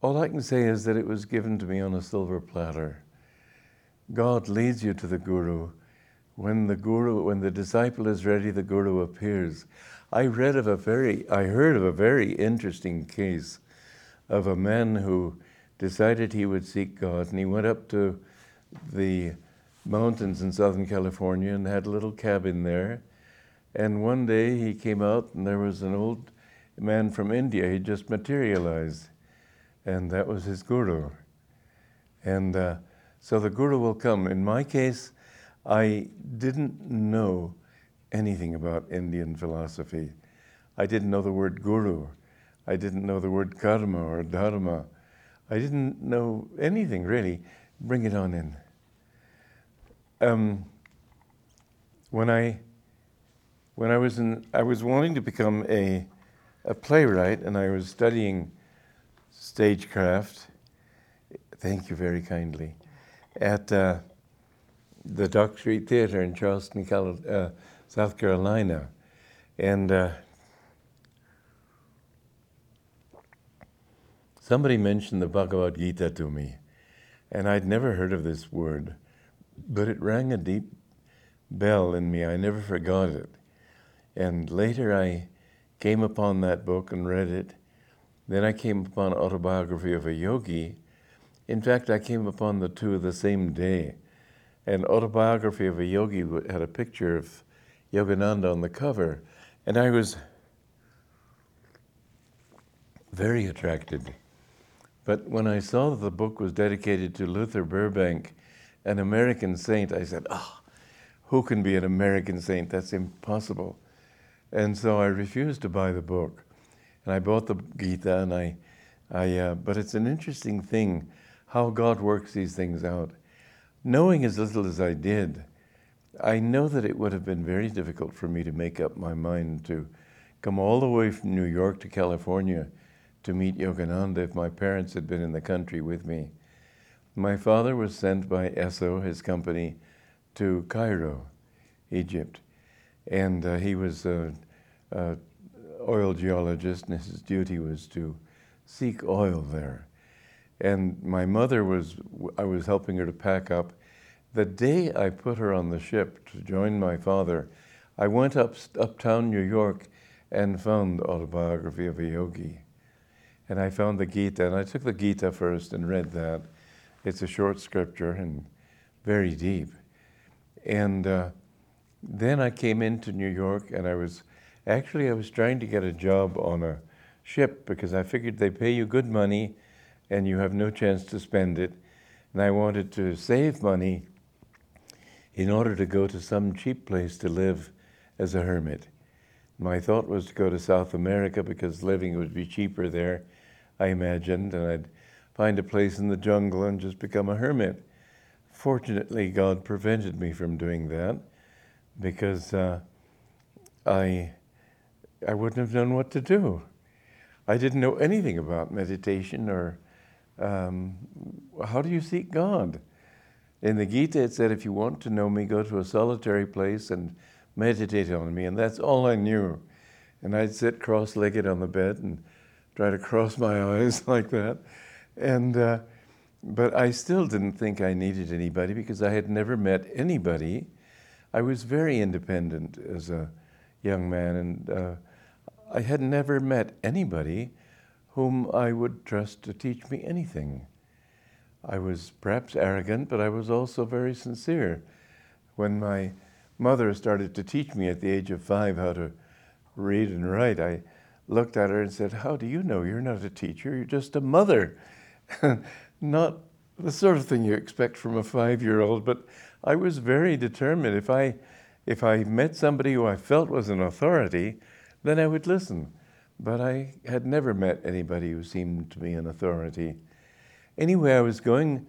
All I can say is that it was given to me on a silver platter. God leads you to the Guru. When the disciple is ready, the Guru appears. I heard of a very interesting case of a man who decided he would seek God, and he went up to the mountains in Southern California and had a little cabin there. And one day he came out and there was an old man from India. He just materialized. And that was his guru. And so the guru will come. In my case, I didn't know anything about Indian philosophy. I didn't know the word guru. I didn't know the word karma or dharma. I didn't know anything really. Bring it on in. When I was wanting to become a playwright, and I was studying stagecraft. Thank you very kindly. At the Dock Street Theater in Charleston, South Carolina, and somebody mentioned the Bhagavad Gita to me, and I'd never heard of this word, but it rang a deep bell in me. I never forgot it. And later I came upon that book and read it. Then I came upon Autobiography of a Yogi. In fact, I came upon the two the same day. And Autobiography of a Yogi had a picture of Yogananda on the cover. And I was very attracted. But when I saw that the book was dedicated to Luther Burbank, an American saint, I said, who can be an American saint? That's impossible. And so I refused to buy the book. And I bought the Gita, and but it's an interesting thing how God works these things out. Knowing as little as I did, I know that it would have been very difficult for me to make up my mind to come all the way from New York to California to meet Yogananda if my parents had been in the country with me. My father was sent by Esso, his company, to Cairo, Egypt. And he was an oil geologist, and his duty was to seek oil there. And my mother I was helping her to pack up. The day I put her on the ship to join my father, I went uptown New York and found the Autobiography of a Yogi. And I found the Gita, and I took the Gita first and read that. It's a short scripture and very deep. And then I came into New York, and I was trying to get a job on a ship because I figured they pay you good money and you have no chance to spend it. And I wanted to save money in order to go to some cheap place to live as a hermit. My thought was to go to South America because living would be cheaper there, I imagined, and I'd find a place in the jungle and just become a hermit. Fortunately, God prevented me from doing that because I wouldn't have known what to do. I didn't know anything about meditation or how do you seek God? In the Gita it said, if you want to know me, go to a solitary place and meditate on me, and that's all I knew. And I'd sit cross-legged on the bed and try to cross my eyes like that. And but I still didn't think I needed anybody because I had never met anybody. I was very independent as a young man, and I had never met anybody whom I would trust to teach me anything. I was perhaps arrogant, but I was also very sincere. When my mother started to teach me at the age of 5 how to read and write, I looked at her and said, how do you know? You're not a teacher, you're just a mother. Not the sort of thing you expect from a 5-year-old, but I was very determined. If I met somebody who I felt was an authority, then I would listen. But I had never met anybody who seemed to be an authority. Anyway, I was on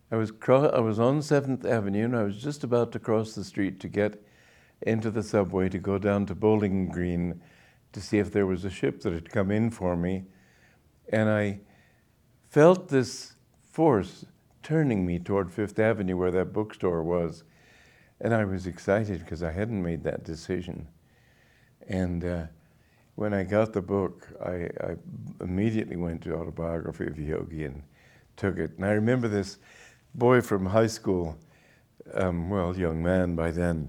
7th Avenue, and I was just about to cross the street to get into the subway to go down to Bowling Green to see if there was a ship that had come in for me. And I felt this force turning me toward 5th Avenue where that bookstore was. And I was excited because I hadn't made that decision. And when I got the book, I immediately went to Autobiography of a Yogi and took it. And I remember this boy from high school, well, young man by then,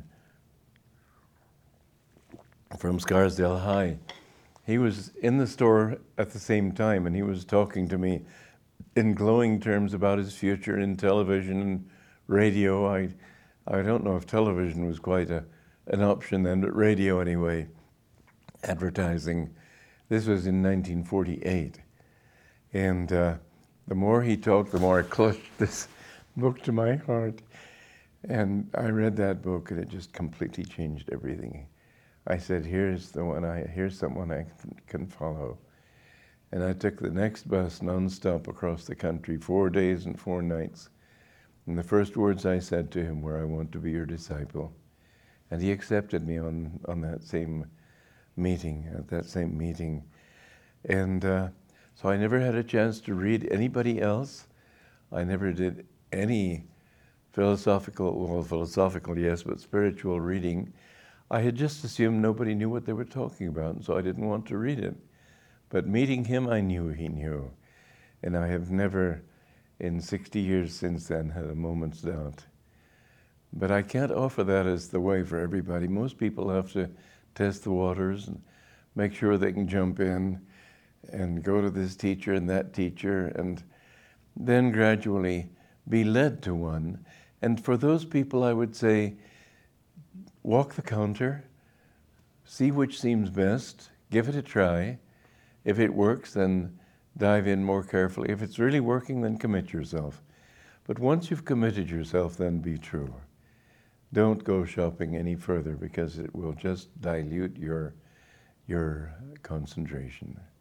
from Scarsdale High. He was in the store at the same time, and he was talking to me in glowing terms about his future in television and radio. I don't know if television was quite an option then, but radio anyway, advertising. This was in 1948. And the more he talked, the more I clutched this book to my heart. And I read that book, and it just completely changed everything. I said, here's someone I can follow. And I took the next bus nonstop across the country, 4 days and 4 nights. And the first words I said to him were, I want to be your disciple. And he accepted me on that same meeting, at that same meeting. And so I never had a chance to read anybody else. I never did any philosophical, yes, but spiritual reading. I had just assumed nobody knew what they were talking about, and so I didn't want to read it. But meeting him, I knew he knew. And I have never, in 60 years since then, had a moment's doubt. But I can't offer that as the way for everybody. Most people have to test the waters and make sure they can jump in and go to this teacher and that teacher, and then gradually be led to one. And for those people, I would say, walk the counter, see which seems best, give it a try. If it works, then dive in more carefully. If it's really working, then commit yourself. But once you've committed yourself, then be true. Don't go shopping any further, because it will just dilute your concentration.